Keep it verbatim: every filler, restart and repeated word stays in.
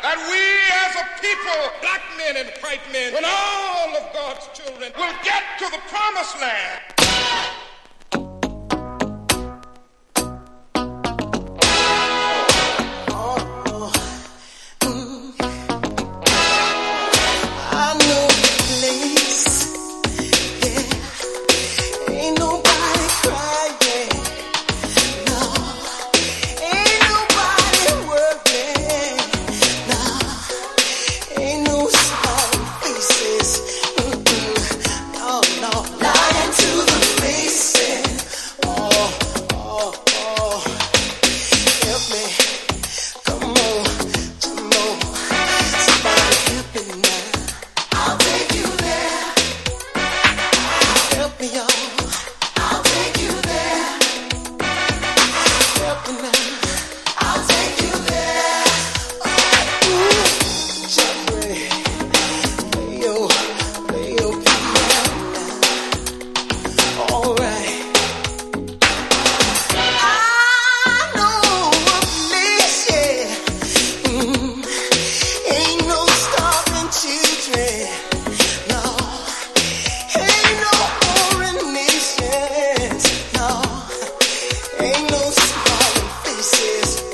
that we as a people, black men and white men, and all of God's children, will get to the promised land.